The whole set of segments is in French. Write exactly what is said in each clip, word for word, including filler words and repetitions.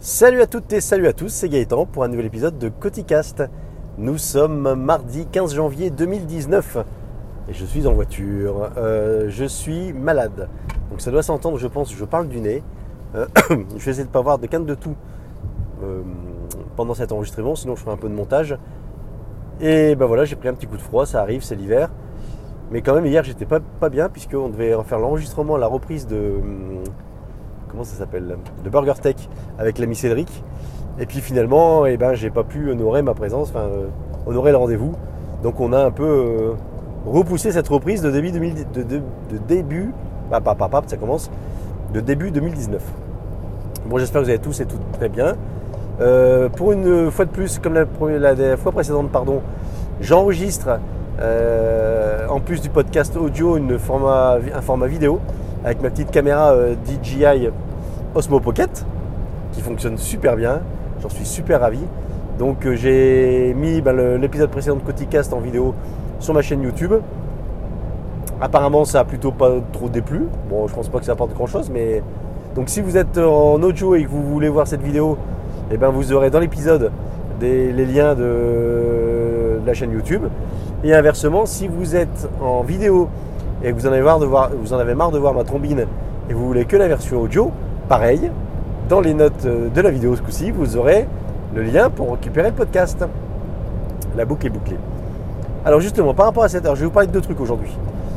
Salut à toutes et salut à tous, c'est Gaëtan pour un nouvel épisode de Coticast. Nous sommes mardi quinze janvier deux mille dix-neuf et je suis en voiture. Euh, je suis malade, donc ça doit s'entendre, je pense. Je parle du nez. Euh, je vais essayer de ne pas avoir de canne de tout euh, pendant cet enregistrement, sinon je ferai un peu de montage. Et ben voilà, j'ai pris un petit coup de froid, ça arrive, c'est l'hiver. Mais quand même, hier, j'étais pas, pas bien puisqu'on devait faire l'enregistrement, la reprise de... Comment ça s'appelle de Burger Tech avec l'ami Cédric. Et puis finalement, eh ben, j'ai pas pu honorer ma présence, enfin, euh, honorer le rendez-vous. Donc on a un peu euh, repoussé cette reprise de début, deux mille, de, de, de début bah, pas, pas, pas, ça commence, de début deux mille dix-neuf. Bon, j'espère que vous allez tous et toutes très bien. Euh, pour une fois de plus, comme la, la, la fois précédente, pardon, j'enregistre euh, en plus du podcast audio une format, un format vidéo avec ma petite caméra euh, D J I Osmo Pocket qui fonctionne super bien, j'en suis super ravi. Donc euh, j'ai mis ben, le, l'épisode précédent de Coticast en vidéo sur ma chaîne YouTube. Apparemment ça a plutôt pas trop déplu, bon je pense pas que ça apporte grand chose, mais donc si vous êtes en audio et que vous voulez voir cette vidéo, eh ben, vous aurez dans l'épisode des, les liens de, de la chaîne YouTube. Et inversement, si vous êtes en vidéo et que vous en avez marre de voir, vous en avez marre de voir ma trombine et vous voulez que la version audio, pareil, dans les notes de la vidéo ce coup-ci, vous aurez le lien pour récupérer le podcast. La boucle est bouclée. Alors justement, par rapport à cette heure, je vais vous parler de deux trucs aujourd'hui.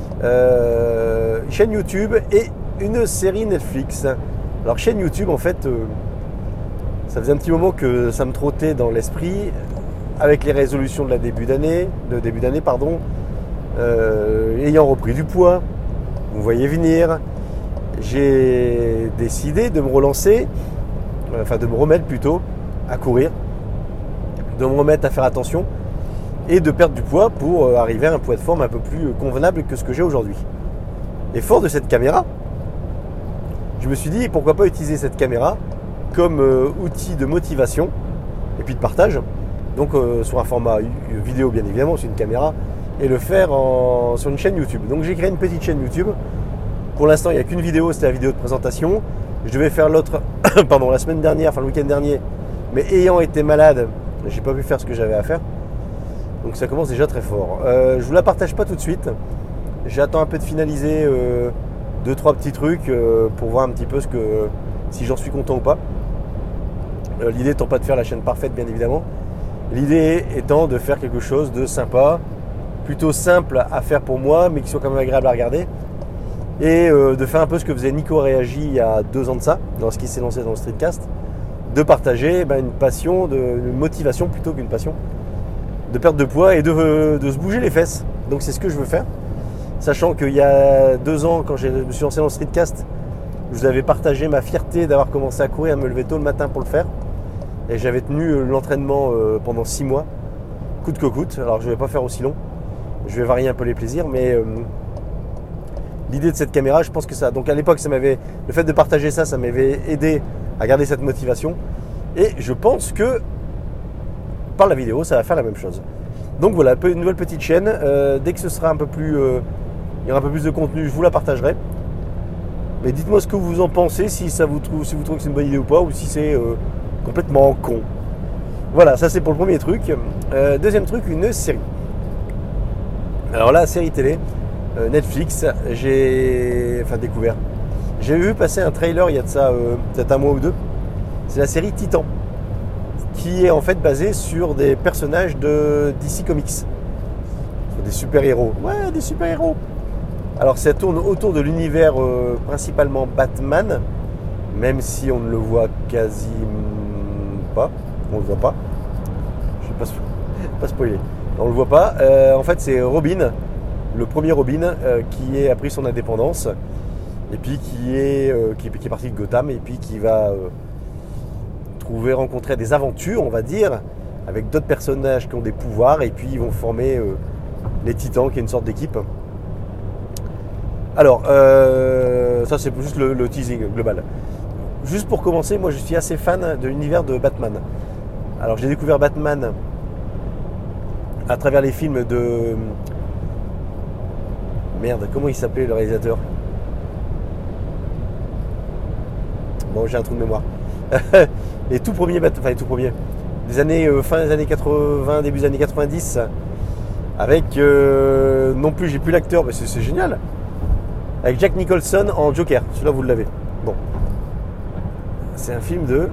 Euh, chaîne YouTube et une série Netflix. Alors chaîne YouTube, en fait, euh, ça faisait un petit moment que ça me trottait dans l'esprit avec les résolutions de la début d'année, de début d'année, pardon. Euh, ayant repris du poids, vous voyez venir, j'ai décidé de me relancer, enfin de me remettre plutôt à courir, de me remettre à faire attention et de perdre du poids pour arriver à un poids de forme un peu plus convenable que ce que j'ai aujourd'hui. Et fort de cette caméra, je me suis dit pourquoi pas utiliser cette caméra comme euh, outil de motivation et puis de partage, donc euh, sur un format vidéo bien évidemment, c'est une caméra, et le faire en, sur une chaîne YouTube. Donc j'ai créé une petite chaîne YouTube. Pour l'instant, il n'y a qu'une vidéo, c'était la vidéo de présentation. Je devais faire l'autre pardon, la semaine dernière, enfin le week-end dernier, mais ayant été malade, j'ai pas pu faire ce que j'avais à faire. Donc ça commence déjà très fort. Euh, je ne vous la partage pas tout de suite. J'attends un peu de finaliser euh, deux, trois petits trucs euh, pour voir un petit peu ce que, si j'en suis content ou pas. Euh, l'idée étant pas de faire la chaîne parfaite, bien évidemment. L'idée étant de faire quelque chose de sympa, plutôt simple à faire pour moi, mais qui soit quand même agréable à regarder. Et euh, de faire un peu ce que faisait Nico Réagi il y a deux ans de ça, lorsqu'il s'est lancé dans le streetcast, de partager ben, une passion, de, une motivation plutôt qu'une passion, de perte de poids et de, de se bouger les fesses. Donc c'est ce que je veux faire. Sachant qu'il y a deux ans, quand je me suis lancé dans le streetcast, je vous avais partagé ma fierté d'avoir commencé à courir, à me lever tôt le matin pour le faire. Et j'avais tenu l'entraînement euh, pendant six mois, coûte que coûte. Alors je ne vais pas faire aussi long. Je vais varier un peu les plaisirs, mais euh, l'idée de cette caméra, je pense que ça. Donc à l'époque, ça m'avait, le fait de partager ça, ça m'avait aidé à garder cette motivation. Et je pense que par la vidéo, ça va faire la même chose. Donc voilà, une nouvelle petite chaîne. Euh, dès que ce sera un peu plus, euh, il y aura un peu plus de contenu, je vous la partagerai. Mais dites-moi ce que vous en pensez, si ça vous trouve, si vous trouvez que c'est une bonne idée ou pas, ou si c'est euh, complètement con. Voilà, ça c'est pour le premier truc. Euh, deuxième truc, une série. Alors là, série télé, euh, Netflix, j'ai enfin découvert. J'ai vu passer un trailer il y a de ça euh, peut-être un mois ou deux. C'est la série Titan, qui est en fait basée sur des personnages de D C Comics. Sur des super-héros. Ouais, des super-héros. Alors ça tourne autour de l'univers euh, principalement Batman, même si on ne le voit quasi pas. On ne le voit pas. Je ne vais pas, pas spoiler. On ne le voit pas. Euh, en fait, c'est Robin, le premier Robin, euh, qui est, a pris son indépendance et puis qui est, euh, qui, qui est parti de Gotham et puis qui va euh, trouver, rencontrer des aventures, on va dire, avec d'autres personnages qui ont des pouvoirs et puis ils vont former euh, les Titans, qui est une sorte d'équipe. Alors, euh, ça c'est juste le, le teasing global. Juste pour commencer, moi je suis assez fan de l'univers de Batman. Alors j'ai découvert Batman à travers les films de... Merde, comment il s'appelait le réalisateur ? Bon, j'ai un trou de mémoire. les tout premiers Batman, enfin les tout premiers, des années, euh, fin des années quatre-vingts, début des années quatre-vingt-dix, avec, euh, non plus, j'ai plus l'acteur, mais c'est, c'est génial, avec Jack Nicholson en Joker, celui-là vous l'avez. Bon, c'est un film de...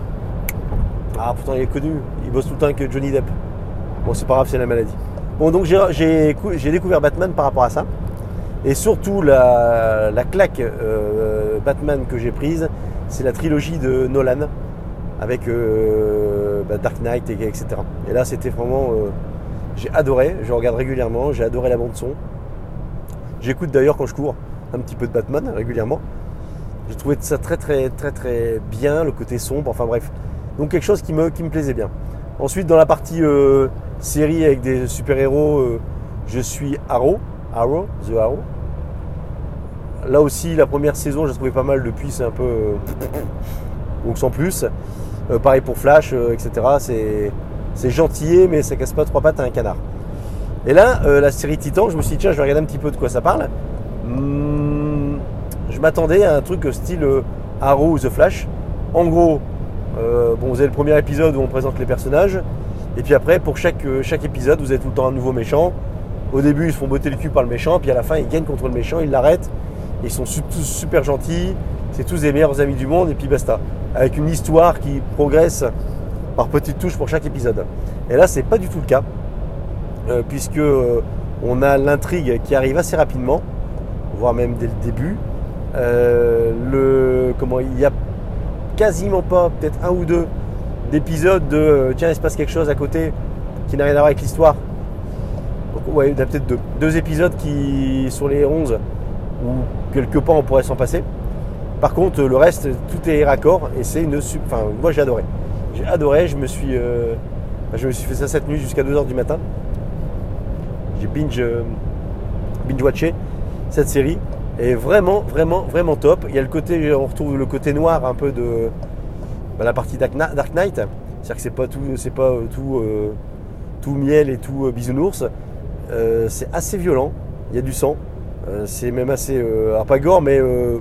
Ah pourtant il est connu, il bosse tout le temps avec Johnny Depp. Bon c'est pas grave, c'est la maladie. Bon donc j'ai, j'ai, j'ai découvert Batman par rapport à ça. Et surtout la, la claque euh, Batman que j'ai prise, c'est la trilogie de Nolan avec euh, bah, Dark Knight, et, etc. Et là c'était vraiment... Euh, j'ai adoré, je regarde régulièrement, j'ai adoré la bande son. J'écoute d'ailleurs quand je cours un petit peu de Batman régulièrement. J'ai trouvé ça très très très très bien, le côté sombre, enfin bref. Donc quelque chose qui me, qui me plaisait bien. Ensuite dans la partie euh, série avec des super-héros, euh, je suis Arrow, Arrow, The Arrow. Là aussi la première saison j'ai trouvé pas mal, depuis c'est un peu... Euh, donc sans plus. Euh, pareil pour Flash, euh, et cetera. C'est, c'est gentil mais ça casse pas trois pattes à un canard. Et là euh, la série Titan, je me suis dit tiens je vais regarder un petit peu de quoi ça parle. Hum, je m'attendais à un truc style euh, Arrow ou The Flash. En gros, Euh, bon, vous avez le premier épisode où on présente les personnages, et puis après pour chaque, euh, chaque épisode vous avez tout le temps un nouveau méchant. Au début ils se font botter le cul par le méchant, puis à la fin ils gagnent contre le méchant, ils l'arrêtent, ils sont su- tous super gentils, c'est tous les meilleurs amis du monde, et puis basta, avec une histoire qui progresse par petites touches pour chaque épisode. Et là c'est pas du tout le cas, euh, puisque euh, on a l'intrigue qui arrive assez rapidement, voire même dès le début. Euh, le, comment, il y a quasiment pas, peut-être un ou deux d'épisodes de euh, tiens il se passe quelque chose à côté qui n'a rien à voir avec l'histoire. Donc ouais, il y en a peut-être deux. Deux épisodes qui sur les onze où quelque part on pourrait s'en passer. Par contre le reste tout est raccord et c'est une super... Enfin moi j'ai adoré. J'ai adoré, je me suis euh... je me suis fait ça cette nuit jusqu'à deux heures du matin. J'ai binge euh... binge watché cette série. Et vraiment, vraiment, vraiment top. Il y a le côté, on retrouve le côté noir un peu de bah, la partie Dark Knight. C'est-à-dire que c'est pas tout, c'est pas tout, euh, tout miel et tout euh, bisounours. Euh, c'est assez violent. Il y a du sang. Euh, c'est même assez, euh, alors pas gore, mais euh,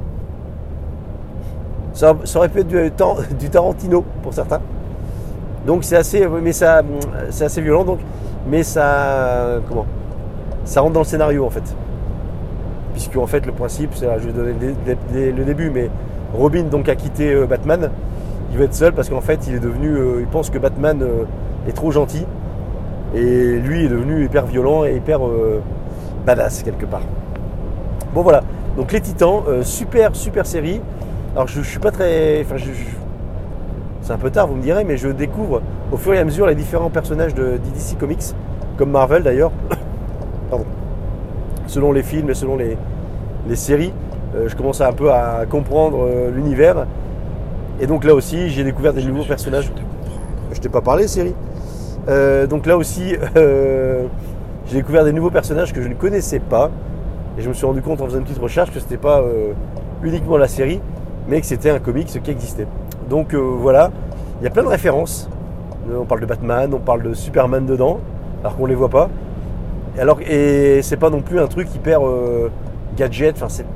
ça, ça aurait pu être du, du Tarantino pour certains. Donc c'est assez, mais ça, c'est assez violent. Donc, mais ça, comment, ça rentre dans le scénario en fait. Puisque en fait le principe, c'est, je vais donner le début, mais Robin donc a quitté Batman, il veut être seul parce qu'en fait il est devenu, il pense que Batman est trop gentil et lui est devenu hyper violent et hyper euh, badass quelque part. Bon voilà, donc les Titans, euh, super super série. Alors je, je suis pas très, enfin je, je, c'est un peu tard vous me direz, mais je découvre au fur et à mesure les différents personnages de D C Comics, comme Marvel d'ailleurs. Pardon. Selon les films et selon les, les séries, euh, je commence un peu à comprendre euh, l'univers. Et donc là aussi, j'ai découvert des nouveaux personnages. Je t'ai pas parlé, série. Euh, donc là aussi, euh, j'ai découvert des nouveaux personnages que je ne connaissais pas. Et je me suis rendu compte en faisant une petite recherche que c'était pas euh, uniquement la série, mais que c'était un comics qui existait. Donc euh, voilà, il y a plein de références. On parle de Batman, on parle de Superman dedans, alors qu'on les voit pas. Alors, et c'est pas non plus un truc hyper euh, gadget, enfin c'est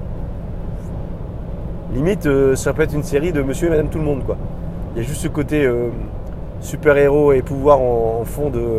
limite euh, ça peut être une série de Monsieur et Madame Tout le Monde quoi. Il y a juste ce côté euh, super-héros et pouvoir en, en fond de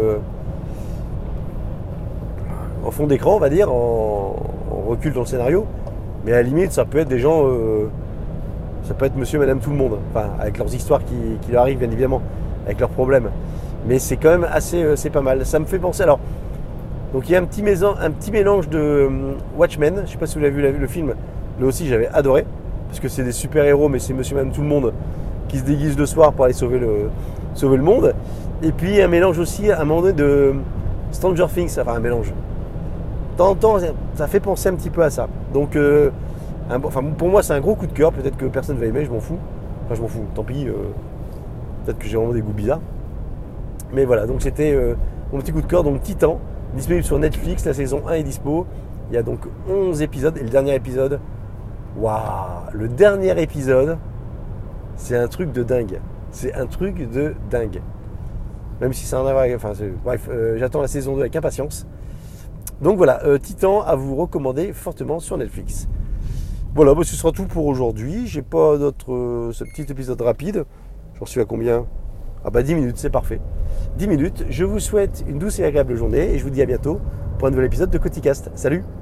en fond d'écran on va dire, en, en recul dans le scénario, mais à la limite ça peut être des gens euh, ça peut être Monsieur et Madame Tout le Monde, enfin avec leurs histoires qui, qui leur arrivent bien évidemment, avec leurs problèmes, mais c'est quand même assez, euh, c'est pas mal. Ça me fait penser alors. Donc il y a un petit, maison, un petit mélange de euh, Watchmen, je ne sais pas si vous l'avez vu, le film, là aussi j'avais adoré, parce que c'est des super-héros, mais c'est Monsieur et Madame Tout le Monde qui se déguisent le soir pour aller sauver le, sauver le monde. Et puis un mélange aussi à un moment donné de Stranger Things, enfin un mélange. De temps en temps, ça fait penser un petit peu à ça. Donc euh, un, enfin, pour moi c'est un gros coup de cœur, peut-être que personne ne va aimer, je m'en fous. Enfin je m'en fous, tant pis, euh, peut-être que j'ai vraiment des goûts bizarres. Mais voilà, donc c'était euh, mon petit coup de cœur, donc Titan. Disponible sur Netflix, la saison un est dispo. Il y a donc onze épisodes. Et le dernier épisode, waouh, le dernier épisode, c'est un truc de dingue. C'est un truc de dingue. Même si ça en a avec... Enfin, c'est, bref, euh, j'attends la saison deux avec impatience. Donc voilà, euh, Titan à vous recommander fortement sur Netflix. Voilà, bah, ce sera tout pour aujourd'hui. J'ai pas d'autre... Euh, ce petit épisode rapide. J'en suis à combien? Ah bah dix minutes, c'est parfait. dix minutes, je vous souhaite une douce et agréable journée et je vous dis à bientôt pour un nouvel épisode de Coticast. Salut!